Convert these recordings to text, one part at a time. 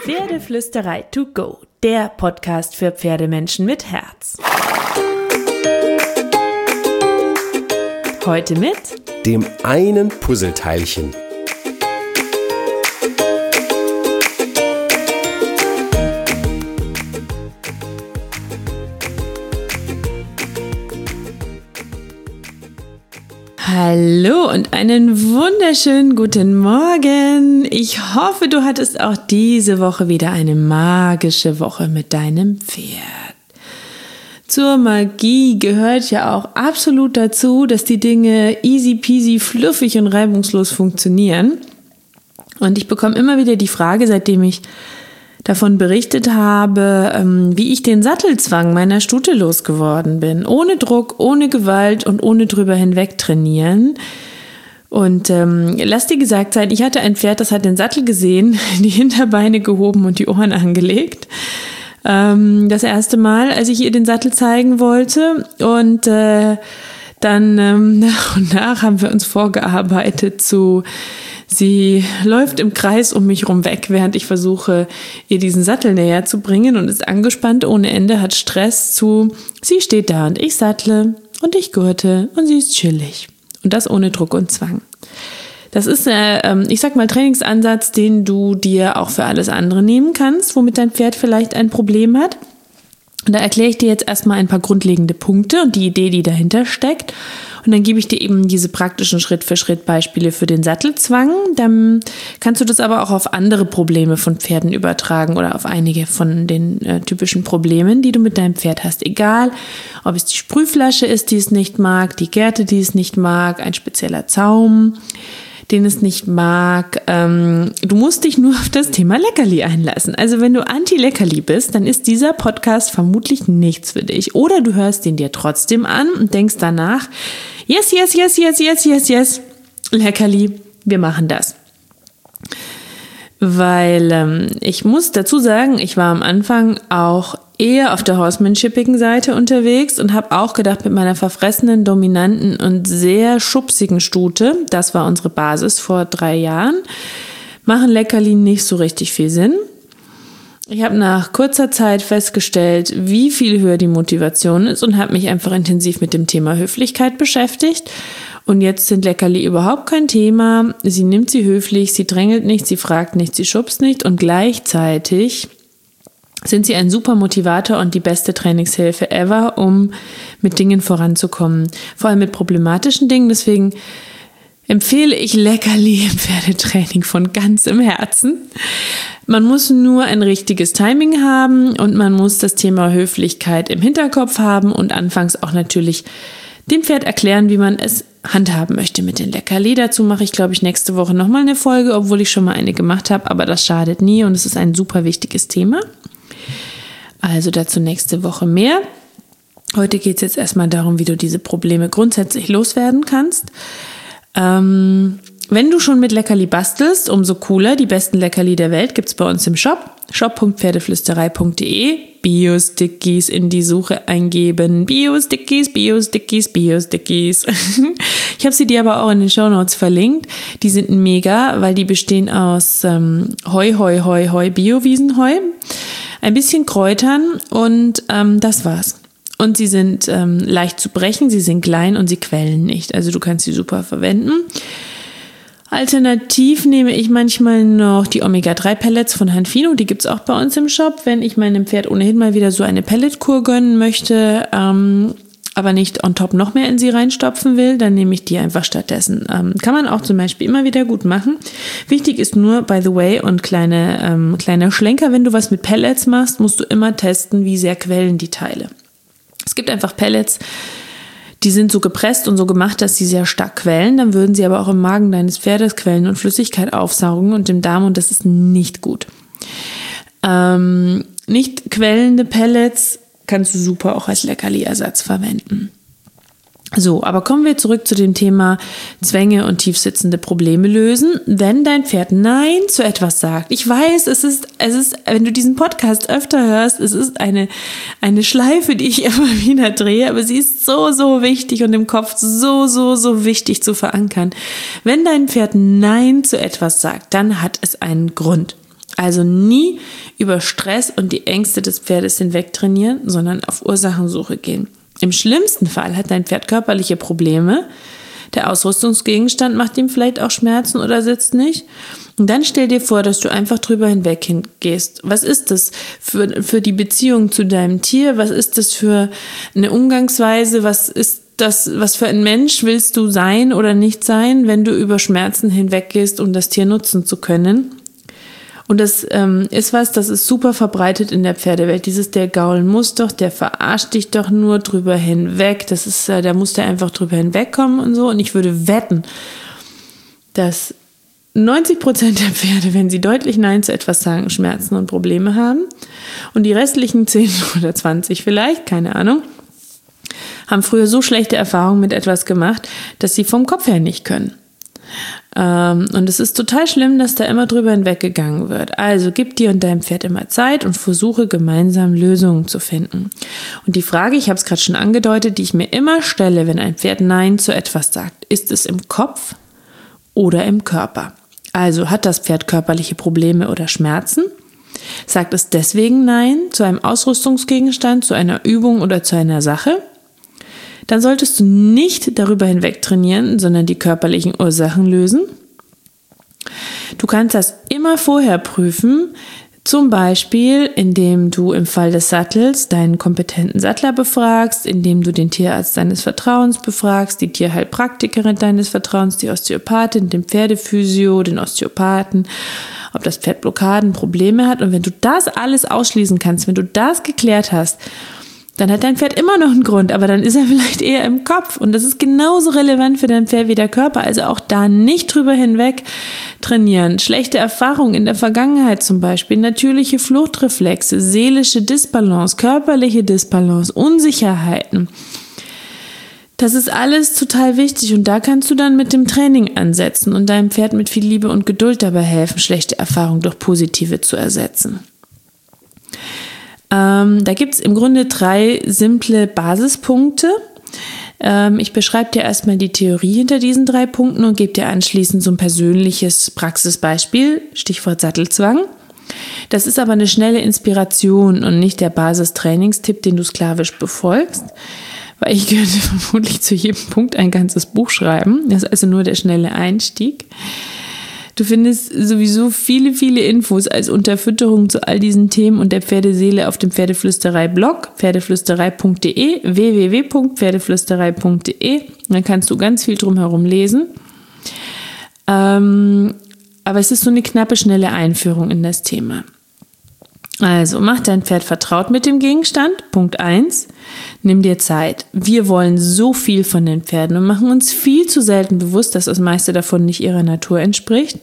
Pferdeflüsterei to go, der Podcast für Pferdemenschen mit Herz. Heute mit dem einen Puzzleteilchen. Hallo und einen wunderschönen guten Morgen. Ich hoffe, du hattest auch diese Woche wieder eine magische Woche mit deinem Pferd. Zur Magie gehört ja auch absolut dazu, dass die Dinge easy peasy, fluffig und reibungslos funktionieren. Und ich bekomme immer wieder die Frage, seitdem ich davon berichtet habe, wie ich den Sattelzwang meiner Stute losgeworden bin. Ohne Druck, ohne Gewalt und ohne drüber hinweg trainieren. Und lass dir gesagt sein, ich hatte ein Pferd, das hat den Sattel gesehen, die Hinterbeine gehoben und die Ohren angelegt. Das erste Mal, als ich ihr den Sattel zeigen wollte. Und dann nach und nach haben wir uns vorgearbeitet zu... Sie läuft im Kreis um mich rum weg, während ich versuche, ihr diesen Sattel näher zu bringen und ist angespannt ohne Ende, hat Stress zu, sie steht da und ich sattle und ich gurte und sie ist chillig. Und das ohne Druck und Zwang. Das ist, ich sag mal, Trainingsansatz, den du dir auch für alles andere nehmen kannst, womit dein Pferd vielleicht ein Problem hat. Und da erkläre ich dir jetzt erstmal ein paar grundlegende Punkte und die Idee, die dahinter steckt. Und dann gebe ich dir eben diese praktischen Schritt-für-Schritt-Beispiele für den Sattelzwang. Dann kannst du das aber auch auf andere Probleme von Pferden übertragen oder auf einige von den typischen Problemen, die du mit deinem Pferd hast. Egal, ob es die Sprühflasche ist, die es nicht mag, die Gerte, die es nicht mag, ein spezieller Zaum, den es nicht mag. Du musst dich nur auf das Thema Leckerli einlassen. Also wenn du Anti-Leckerli bist, dann ist dieser Podcast vermutlich nichts für dich. Oder du hörst ihn dir trotzdem an und denkst danach, yes, Leckerli, wir machen das. Weil ich muss dazu sagen, ich war am Anfang auch eher auf der horsemanshippigen Seite unterwegs und habe auch gedacht, mit meiner verfressenen, dominanten und sehr schubsigen Stute, das war unsere Basis vor 3 Jahren, machen Leckerli nicht so richtig viel Sinn. Ich habe nach kurzer Zeit festgestellt, wie viel höher die Motivation ist und habe mich einfach intensiv mit dem Thema Höflichkeit beschäftigt. Und jetzt sind Leckerli überhaupt kein Thema. Sie nimmt sie höflich, sie drängelt nicht, sie fragt nicht, sie schubst nicht und gleichzeitig sind sie ein super Motivator und die beste Trainingshilfe ever, um mit Dingen voranzukommen. Vor allem mit problematischen Dingen. Deswegen empfehle ich Leckerli im Pferdetraining von ganzem Herzen. Man muss nur ein richtiges Timing haben und man muss das Thema Höflichkeit im Hinterkopf haben und anfangs auch natürlich dem Pferd erklären, wie man es handhaben möchte mit den Leckerli. Dazu mache ich, glaube ich, nächste Woche nochmal eine Folge, obwohl ich schon mal eine gemacht habe, aber das schadet nie und es ist ein super wichtiges Thema. Also dazu nächste Woche mehr. Heute geht es jetzt erstmal darum, wie du diese Probleme grundsätzlich loswerden kannst. Wenn du schon mit Leckerli bastelst, umso cooler. Die besten Leckerli der Welt gibt's bei uns im Shop. shop.pferdeflüsterei.de. Bio-Stickies in die Suche eingeben. Bio-Stickies. Ich habe sie dir aber auch in den Shownotes verlinkt. Die sind mega, weil die bestehen aus Bio-Wiesenheu, ein bisschen Kräutern und das war's. Und sie sind leicht zu brechen, sie sind klein und sie quellen nicht. Also du kannst sie super verwenden. Alternativ nehme ich manchmal noch die Omega-3-Pellets von Hanfino. Die gibt's auch bei uns im Shop, wenn ich meinem Pferd ohnehin mal wieder so eine Pelletkur gönnen möchte, aber nicht on top noch mehr in sie reinstopfen will, dann nehme ich die einfach stattdessen. Kann man auch zum Beispiel immer wieder gut machen. Wichtig ist nur, by the way, und kleiner Schlenker, wenn du was mit Pellets machst, musst du immer testen, wie sehr quellen die Teile. Es gibt einfach Pellets, die sind so gepresst und so gemacht, dass sie sehr stark quellen. Dann würden sie aber auch im Magen deines Pferdes quellen und Flüssigkeit aufsaugen und im Darm und das ist nicht gut. Nicht quellende Pellets kannst du super auch als Leckerli-Ersatz verwenden. So, aber kommen wir zurück zu dem Thema Zwänge und tiefsitzende Probleme lösen. Wenn dein Pferd Nein zu etwas sagt, ich weiß, es ist, wenn du diesen Podcast öfter hörst, es ist eine Schleife, die ich immer wieder drehe, aber sie ist so, so wichtig und im Kopf so, so, so wichtig zu verankern. Wenn dein Pferd Nein zu etwas sagt, dann hat es einen Grund. Also nie über Stress und die Ängste des Pferdes hinweg trainieren, sondern auf Ursachensuche gehen. Im schlimmsten Fall hat dein Pferd körperliche Probleme. Der Ausrüstungsgegenstand macht ihm vielleicht auch Schmerzen oder sitzt nicht. Und dann stell dir vor, dass du einfach drüber hinweg hingehst. Was ist das für die Beziehung zu deinem Tier? Was ist das für eine Umgangsweise? Was ist das, was für ein Mensch willst du sein oder nicht sein, wenn du über Schmerzen hinweggehst, um das Tier nutzen zu können? Und das das ist super verbreitet in der Pferdewelt. Der Gaulen muss doch, der verarscht dich doch nur drüber hinweg. Da muss der einfach drüber hinwegkommen und so. Und ich würde wetten, dass 90% der Pferde, wenn sie deutlich Nein zu etwas sagen, Schmerzen und Probleme haben. Und die restlichen 10 oder 20 vielleicht, keine Ahnung, haben früher so schlechte Erfahrungen mit etwas gemacht, dass sie vom Kopf her nicht können. Und es ist total schlimm, dass da immer drüber hinweggegangen wird. Also gib dir und deinem Pferd immer Zeit und versuche gemeinsam Lösungen zu finden. Und die Frage, ich habe es gerade schon angedeutet, die ich mir immer stelle, wenn ein Pferd Nein zu etwas sagt, ist es im Kopf oder im Körper? Also hat das Pferd körperliche Probleme oder Schmerzen? Sagt es deswegen Nein zu einem Ausrüstungsgegenstand, zu einer Übung oder zu einer Sache? Dann solltest du nicht darüber hinweg trainieren, sondern die körperlichen Ursachen lösen. Du kannst das immer vorher prüfen, zum Beispiel, indem du im Fall des Sattels deinen kompetenten Sattler befragst, indem du den Tierarzt deines Vertrauens befragst, die Tierheilpraktikerin deines Vertrauens, die Osteopathin, den Pferdephysio, den Osteopathen, ob das Pferd Blockaden, Probleme hat. Und wenn du das alles ausschließen kannst, wenn du das geklärt hast, dann hat dein Pferd immer noch einen Grund, aber dann ist er vielleicht eher im Kopf. Und das ist genauso relevant für dein Pferd wie der Körper. Also auch da nicht drüber hinweg trainieren. Schlechte Erfahrungen in der Vergangenheit zum Beispiel, natürliche Fluchtreflexe, seelische Disbalance, körperliche Disbalance, Unsicherheiten. Das ist alles total wichtig und da kannst du dann mit dem Training ansetzen und deinem Pferd mit viel Liebe und Geduld dabei helfen, schlechte Erfahrungen durch positive zu ersetzen. Da gibt es im Grunde 3 simple Basispunkte. Ich beschreibe dir erstmal die Theorie hinter diesen 3 Punkten und gebe dir anschließend so ein persönliches Praxisbeispiel, Stichwort Sattelzwang. Das ist aber eine schnelle Inspiration und nicht der Basistrainingstipp, den du sklavisch befolgst, weil ich könnte vermutlich zu jedem Punkt ein ganzes Buch schreiben. Das ist also nur der schnelle Einstieg. Du findest sowieso viele, viele Infos als Unterfütterung zu all diesen Themen und der Pferdeseele auf dem Pferdeflüsterei-Blog, pferdeflüsterei.de, www.pferdeflüsterei.de. Dann kannst du ganz viel drumherum lesen. Aber es ist so eine knappe, schnelle Einführung in das Thema. Also, mach dein Pferd vertraut mit dem Gegenstand. Punkt 1. Nimm dir Zeit. Wir wollen so viel von den Pferden und machen uns viel zu selten bewusst, dass das meiste davon nicht ihrer Natur entspricht.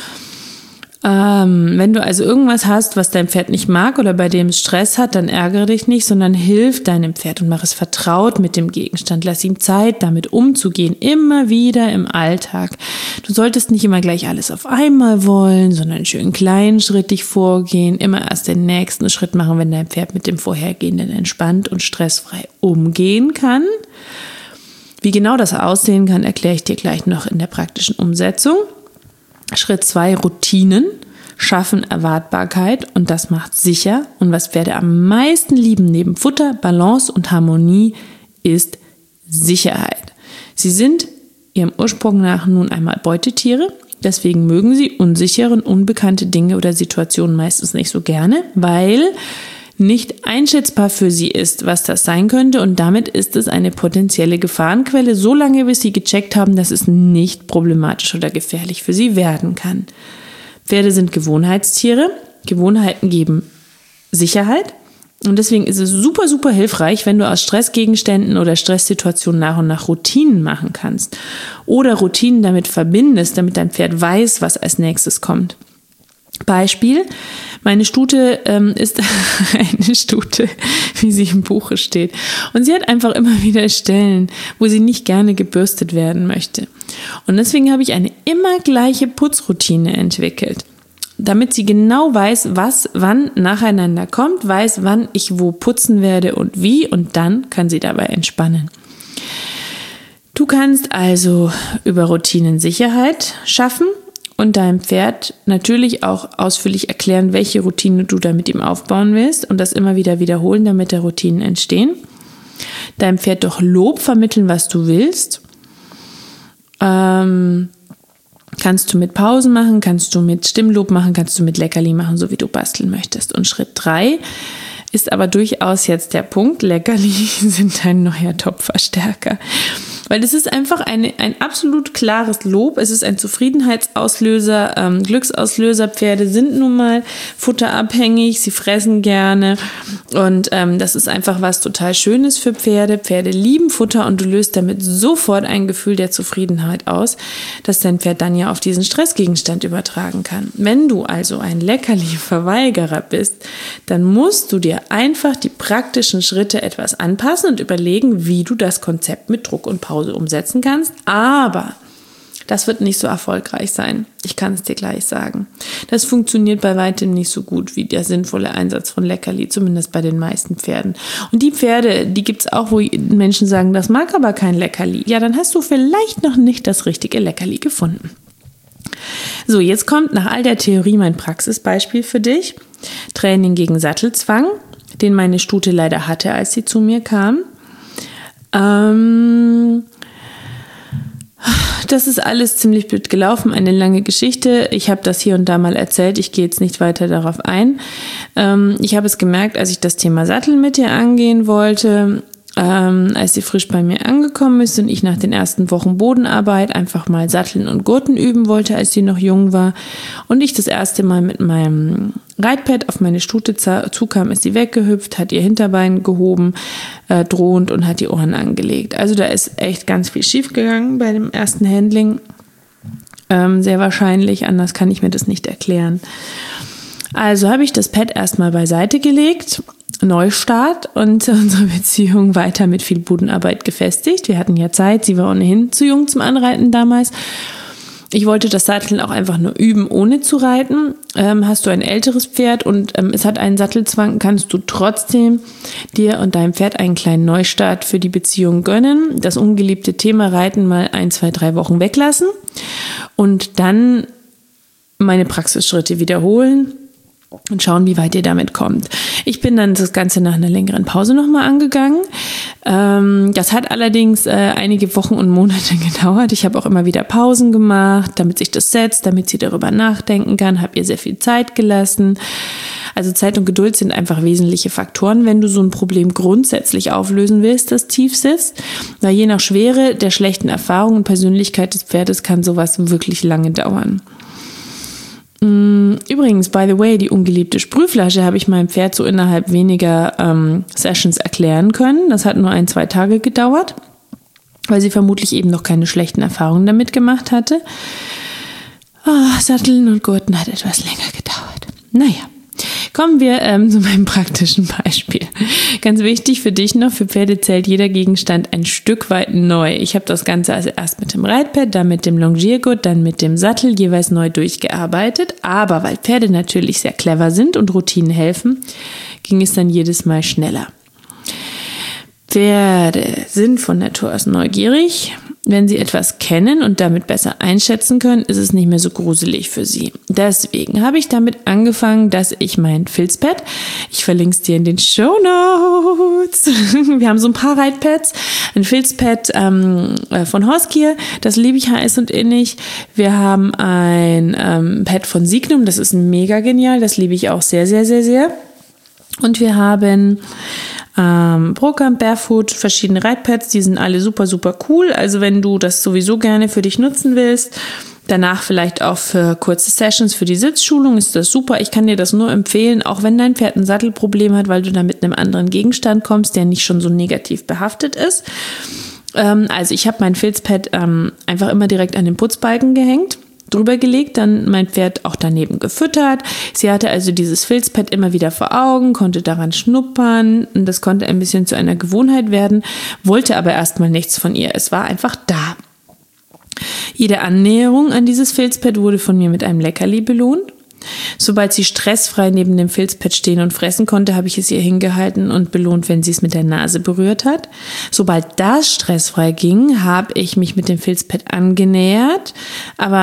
Wenn du also irgendwas hast, was dein Pferd nicht mag oder bei dem es Stress hat, dann ärgere dich nicht, sondern hilf deinem Pferd und mach es vertraut mit dem Gegenstand. Lass ihm Zeit, damit umzugehen, immer wieder im Alltag. Du solltest nicht immer gleich alles auf einmal wollen, sondern schön kleinschrittig vorgehen, immer erst den nächsten Schritt machen, wenn dein Pferd mit dem vorhergehenden entspannt und stressfrei umgehen kann. Wie genau das aussehen kann, erkläre ich dir gleich noch in der praktischen Umsetzung. Schritt 2, Routinen schaffen Erwartbarkeit und das macht sicher. Und was Pferde am meisten lieben neben Futter, Balance und Harmonie ist Sicherheit. Sie sind ihrem Ursprung nach nun einmal Beutetiere. Deswegen mögen sie unsichere und unbekannte Dinge oder Situationen meistens nicht so gerne, weil nicht einschätzbar für sie ist, was das sein könnte und damit ist es eine potenzielle Gefahrenquelle, solange bis sie gecheckt haben, dass es nicht problematisch oder gefährlich für sie werden kann. Pferde sind Gewohnheitstiere, Gewohnheiten geben Sicherheit und deswegen ist es super, super hilfreich, wenn du aus Stressgegenständen oder Stresssituationen nach und nach Routinen machen kannst oder Routinen damit verbindest, damit dein Pferd weiß, was als nächstes kommt. Beispiel, meine Stute ist eine Stute, wie sie im Buche steht. Und sie hat einfach immer wieder Stellen, wo sie nicht gerne gebürstet werden möchte. Und deswegen habe ich eine immer gleiche Putzroutine entwickelt, damit sie genau weiß, was wann nacheinander kommt, weiß, wann ich wo putzen werde und wie und dann kann sie dabei entspannen. Du kannst also über Routinen Sicherheit schaffen und deinem Pferd natürlich auch ausführlich erklären, welche Routine du da mit ihm aufbauen willst und das immer wieder wiederholen, damit da Routinen entstehen. Deinem Pferd doch Lob vermitteln, was du willst. Kannst du mit Pausen machen, kannst du mit Stimmlob machen, kannst du mit Leckerli machen, so wie du basteln möchtest. Und Schritt 3 ist aber durchaus jetzt der Punkt, Leckerli sind ein neuer Topfverstärker. Weil es ist einfach ein absolut klares Lob, es ist ein Zufriedenheitsauslöser, Glücksauslöser. Pferde sind nun mal futterabhängig, sie fressen gerne und das ist einfach was total Schönes für Pferde. Pferde lieben Futter und du löst damit sofort ein Gefühl der Zufriedenheit aus, dass dein Pferd dann ja auf diesen Stressgegenstand übertragen kann. Wenn du also ein Leckerli-Verweigerer bist, dann musst du dir einfach die praktischen Schritte etwas anpassen und überlegen, wie du das Konzept mit Druck und Pause umsetzen kannst, aber das wird nicht so erfolgreich sein. Ich kann es dir gleich sagen. Das funktioniert bei weitem nicht so gut wie der sinnvolle Einsatz von Leckerli, zumindest bei den meisten Pferden. Und die Pferde, die gibt es auch, wo Menschen sagen, das mag aber kein Leckerli. Ja, dann hast du vielleicht noch nicht das richtige Leckerli gefunden. So, jetzt kommt nach all der Theorie mein Praxisbeispiel für dich. Training gegen Sattelzwang, den meine Stute leider hatte, als sie zu mir kam. Das ist alles ziemlich blöd gelaufen, eine lange Geschichte. Ich habe das hier und da mal erzählt, ich gehe jetzt nicht weiter darauf ein. Ich habe es gemerkt, als ich das Thema Sattel mit ihr angehen wollte, als sie frisch bei mir angekommen ist und ich nach den ersten Wochen Bodenarbeit einfach mal Satteln und Gurten üben wollte, als sie noch jung war und ich das erste Mal mit meinem Reitpad auf meine Stute zukam, ist sie weggehüpft, hat ihr Hinterbein gehoben, drohend und hat die Ohren angelegt. Also da ist echt ganz viel schief gegangen bei dem ersten Handling. Sehr wahrscheinlich, anders kann ich mir das nicht erklären. Also habe ich das Pad erstmal beiseite gelegt, Neustart und unsere Beziehung weiter mit viel Bodenarbeit gefestigt. Wir hatten ja Zeit, sie war ohnehin zu jung zum Anreiten damals. Ich wollte das Satteln auch einfach nur üben, ohne zu reiten. Hast du ein älteres Pferd und es hat einen Sattelzwang, kannst du trotzdem dir und deinem Pferd einen kleinen Neustart für die Beziehung gönnen. Das ungeliebte Thema Reiten mal 1, 2, 3 Wochen weglassen und dann meine Praxisschritte wiederholen und schauen, wie weit ihr damit kommt. Ich bin dann das Ganze nach einer längeren Pause nochmal angegangen. Das hat allerdings einige Wochen und Monate gedauert. Ich habe auch immer wieder Pausen gemacht, damit sich das setzt, damit sie darüber nachdenken kann, habe ihr sehr viel Zeit gelassen. Also Zeit und Geduld sind einfach wesentliche Faktoren, wenn du so ein Problem grundsätzlich auflösen willst, das tief sitzt. Weil je nach Schwere der schlechten Erfahrung und Persönlichkeit des Pferdes kann sowas wirklich lange dauern. Übrigens, by the way, die ungeliebte Sprühflasche habe ich meinem Pferd so innerhalb weniger Sessions erklären können. Das hat nur 1, 2 Tage gedauert, weil sie vermutlich eben noch keine schlechten Erfahrungen damit gemacht hatte. Satteln und Gurten hat etwas länger gedauert. Naja. Kommen wir zu meinem praktischen Beispiel. Ganz wichtig für dich noch, für Pferde zählt jeder Gegenstand ein Stück weit neu. Ich habe das Ganze also erst mit dem Reitpad, dann mit dem Longiergurt, dann mit dem Sattel jeweils neu durchgearbeitet. Aber weil Pferde natürlich sehr clever sind und Routinen helfen, ging es dann jedes Mal schneller. Pferde sind von Natur aus neugierig. Wenn sie etwas kennen und damit besser einschätzen können, ist es nicht mehr so gruselig für sie. Deswegen habe ich damit angefangen, dass ich mein Filzpad, ich verlinke es dir in den Shownotes. Wir haben so ein paar Reitpads, ein Filzpad von Horsegear, das liebe ich heiß und innig. Wir haben ein Pad von Signum, das ist mega genial, das liebe ich auch sehr, sehr, sehr, sehr. Und wir haben Procamp, Barefoot, verschiedene Reitpads, die sind alle super, super cool. Also wenn du das sowieso gerne für dich nutzen willst, danach vielleicht auch für kurze Sessions für die Sitzschulung, ist das super. Ich kann dir das nur empfehlen, auch wenn dein Pferd ein Sattelproblem hat, weil du da mit einem anderen Gegenstand kommst, der nicht schon so negativ behaftet ist. Also ich habe mein Filzpad einfach immer direkt an den Putzbalken gehängt, drüber gelegt, dann mein Pferd auch daneben gefüttert. Sie hatte also dieses Filzpad immer wieder vor Augen, konnte daran schnuppern und das konnte ein bisschen zu einer Gewohnheit werden, wollte aber erstmal nichts von ihr. Es war einfach da. Jede Annäherung an dieses Filzpad wurde von mir mit einem Leckerli belohnt. Sobald sie stressfrei neben dem Filzpad stehen und fressen konnte, habe ich es ihr hingehalten und belohnt, wenn sie es mit der Nase berührt hat. Sobald das stressfrei ging, habe ich mich mit dem Filzpad angenähert, aber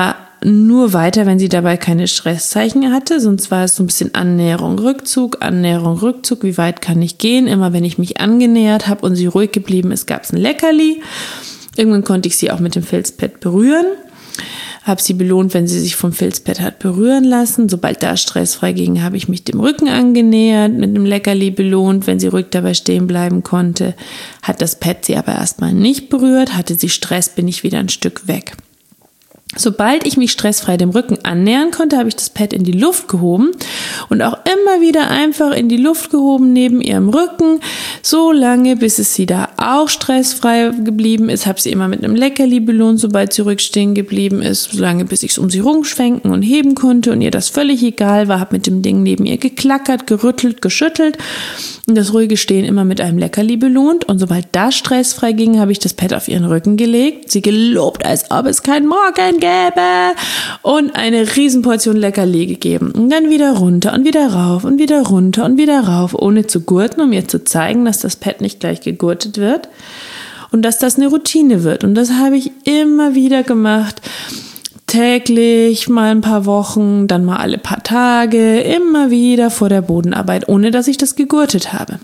nur weiter, wenn sie dabei keine Stresszeichen hatte. Sonst war es so ein bisschen Annäherung, Rückzug, wie weit kann ich gehen? Immer wenn ich mich angenähert habe und sie ruhig geblieben ist, gab es ein Leckerli. Irgendwann konnte ich sie auch mit dem Filzpad berühren. Habe sie belohnt, wenn sie sich vom Filzpad hat berühren lassen. Sobald da stressfrei ging, habe ich mich dem Rücken angenähert, mit einem Leckerli belohnt, wenn sie ruhig dabei stehen bleiben konnte. Hat das Pad sie aber erstmal nicht berührt. Hatte sie Stress, bin ich wieder ein Stück weg. Sobald ich mich stressfrei dem Rücken annähern konnte, habe ich das Pad in die Luft gehoben und auch immer wieder einfach in die Luft gehoben neben ihrem Rücken, so lange, bis es sie da auch stressfrei geblieben ist. Habe sie immer mit einem Leckerli belohnt, sobald sie ruhig stehen geblieben ist, so lange, bis ich es um sie rumschwenken und heben konnte und ihr das völlig egal war. Habe mit dem Ding neben ihr geklackert, gerüttelt, geschüttelt und das ruhige Stehen immer mit einem Leckerli belohnt. Und sobald das stressfrei ging, habe ich das Pad auf ihren Rücken gelegt, sie gelobt, als ob es kein Morgen gäbe und eine Riesenportion Leckerli gegeben. Und dann wieder runter und wieder rauf und wieder runter und wieder rauf, ohne zu gurten, um ihr zu zeigen, dass das Pad nicht gleich gegurtet wird und dass das eine Routine wird. Und das habe ich immer wieder gemacht. Täglich, mal ein paar Wochen, dann mal alle paar Tage, immer wieder vor der Bodenarbeit, ohne dass ich das gegurtet habe.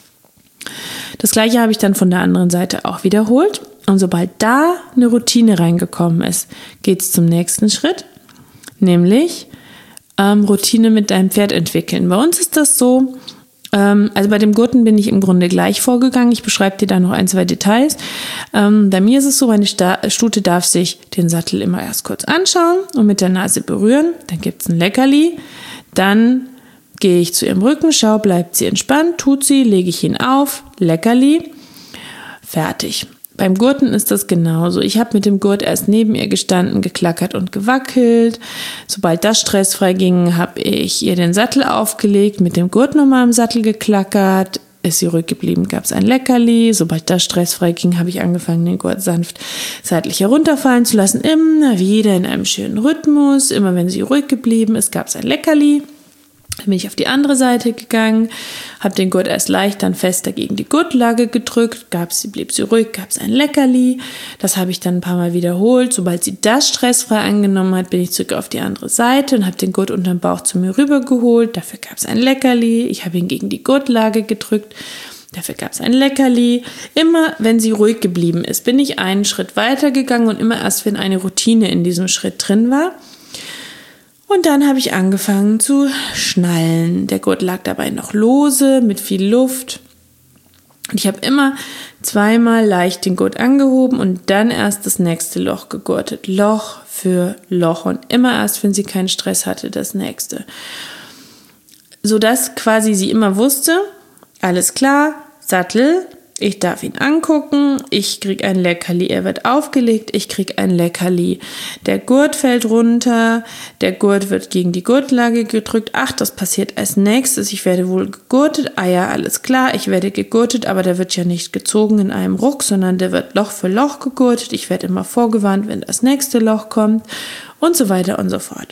Das Gleiche habe ich dann von der anderen Seite auch wiederholt. Und sobald da eine Routine reingekommen ist, geht es zum nächsten Schritt, nämlich Routine mit deinem Pferd entwickeln. Bei uns ist das so, also bei dem Gurten bin ich im Grunde gleich vorgegangen. Ich beschreibe dir da noch 1, 2 Details. Bei mir ist es so, meine Stute darf sich den Sattel immer erst kurz anschauen und mit der Nase berühren. Dann gibt es ein Leckerli. Dann gehe ich zu ihrem Rücken, schau, bleibt sie entspannt, tut sie, lege ich ihn auf, Leckerli, fertig. Beim Gurten ist das genauso. Ich habe mit dem Gurt erst neben ihr gestanden, geklackert und gewackelt. Sobald das stressfrei ging, habe ich ihr den Sattel aufgelegt, mit dem Gurt nochmal am Sattel geklackert. Ist sie ruhig geblieben, gab es ein Leckerli. Sobald das stressfrei ging, habe ich angefangen, den Gurt sanft seitlich herunterfallen zu lassen. Immer wieder in einem schönen Rhythmus. Immer wenn sie ruhig geblieben ist, gab es ein Leckerli. Dann bin ich auf die andere Seite gegangen, habe den Gurt erst leicht, dann fester gegen die Gurtlage gedrückt, blieb sie ruhig, gab es ein Leckerli. Das habe ich dann ein paar Mal wiederholt. Sobald sie das stressfrei angenommen hat, bin ich zurück auf die andere Seite und habe den Gurt unterm Bauch zu mir rübergeholt. Dafür gab es ein Leckerli. Ich habe ihn gegen die Gurtlage gedrückt. Dafür gab es ein Leckerli. Immer, wenn sie ruhig geblieben ist, bin ich einen Schritt weiter gegangen und immer erst, wenn eine Routine in diesem Schritt drin war. Und dann habe ich angefangen zu schnallen. Der Gurt lag dabei noch lose, mit viel Luft. Und ich habe immer 2-mal leicht den Gurt angehoben und dann erst das nächste Loch gegurtet. Loch für Loch. Und immer erst, wenn sie keinen Stress hatte, das nächste. Sodass quasi sie immer wusste, alles klar, Sattel, ich darf ihn angucken, ich kriege ein Leckerli, er wird aufgelegt, ich kriege ein Leckerli. Der Gurt fällt runter, der Gurt wird gegen die Gurtlage gedrückt. Ach, das passiert als nächstes, ich werde wohl gegurtet. Ah ja, alles klar, ich werde gegurtet, aber der wird ja nicht gezogen in einem Ruck, sondern der wird Loch für Loch gegurtet. Ich werde immer vorgewarnt, wenn das nächste Loch kommt und so weiter und so fort.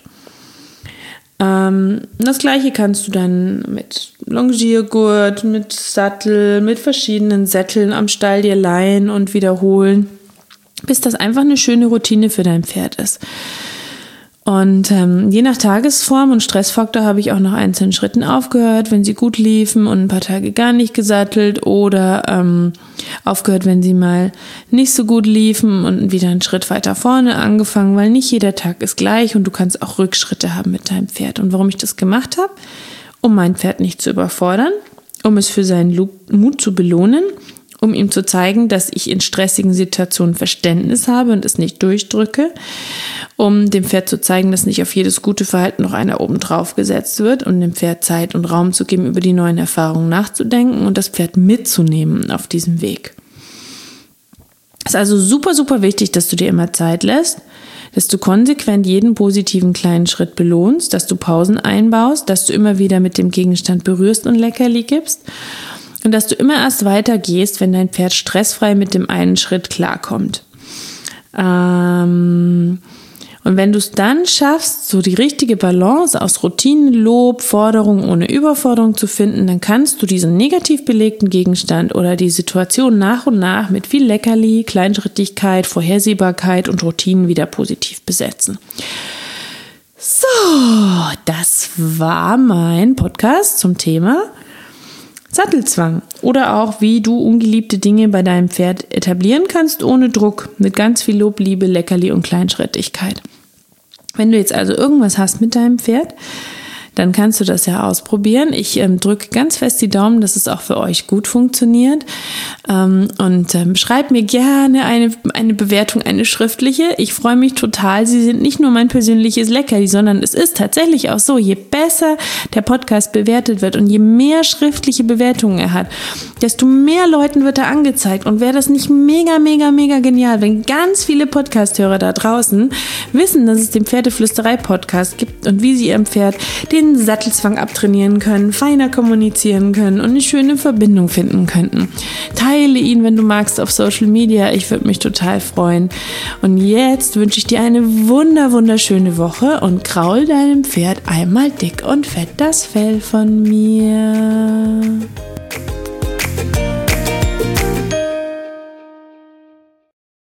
Das Gleiche kannst du dann mit Longiergurt, mit Sattel, mit verschiedenen Sätteln am Stall dir leihen und wiederholen, bis das einfach eine schöne Routine für dein Pferd ist. Und je nach Tagesform und Stressfaktor habe ich auch nach einzelnen Schritten aufgehört, wenn sie gut liefen und ein paar Tage gar nicht gesattelt oder aufgehört, wenn sie mal nicht so gut liefen und wieder einen Schritt weiter vorne angefangen, weil nicht jeder Tag ist gleich und du kannst auch Rückschritte haben mit deinem Pferd. Und warum ich das gemacht habe? Um mein Pferd nicht zu überfordern, um es für seinen Mut zu belohnen, um ihm zu zeigen, dass ich in stressigen Situationen Verständnis habe und es nicht durchdrücke, um dem Pferd zu zeigen, dass nicht auf jedes gute Verhalten noch einer oben drauf gesetzt wird und dem Pferd Zeit und Raum zu geben, über die neuen Erfahrungen nachzudenken und das Pferd mitzunehmen auf diesem Weg. Es ist also super, super wichtig, dass du dir immer Zeit lässt, dass du konsequent jeden positiven kleinen Schritt belohnst, dass du Pausen einbaust, dass du immer wieder mit dem Gegenstand berührst und Leckerli gibst und dass du immer erst weitergehst, wenn dein Pferd stressfrei mit dem einen Schritt klarkommt. Und wenn du es dann schaffst, so die richtige Balance aus Routinen, Lob, Forderung ohne Überforderung zu finden, dann kannst du diesen negativ belegten Gegenstand oder die Situation nach und nach mit viel Leckerli, Kleinschrittigkeit, Vorhersehbarkeit und Routinen wieder positiv besetzen. So, das war mein Podcast zum Thema Sattelzwang oder auch, wie du ungeliebte Dinge bei deinem Pferd etablieren kannst, ohne Druck, mit ganz viel Lob, Liebe, Leckerli und Kleinschrittigkeit. Wenn du jetzt also irgendwas hast mit deinem Pferd, dann kannst du das ja ausprobieren. Ich drücke ganz fest die Daumen, dass es auch für euch gut funktioniert. Schreib mir gerne eine Bewertung, eine schriftliche. Ich freue mich total. Sie sind nicht nur mein persönliches Leckerli, sondern es ist tatsächlich auch so, je besser der Podcast bewertet wird und je mehr schriftliche Bewertungen er hat, desto mehr Leuten wird er angezeigt. Und wäre das nicht mega, mega, mega genial, wenn ganz viele Podcast-Hörer da draußen wissen, dass es den Pferdeflüsterei-Podcast gibt und wie sie ihrem Pferd den Sattelzwang abtrainieren können, feiner kommunizieren können und eine schöne Verbindung finden könnten. Teile ihn, wenn du magst, auf Social Media. Ich würde mich total freuen. Und jetzt wünsche ich dir eine wunderschöne Woche und kraul deinem Pferd einmal dick und fett das Fell von mir.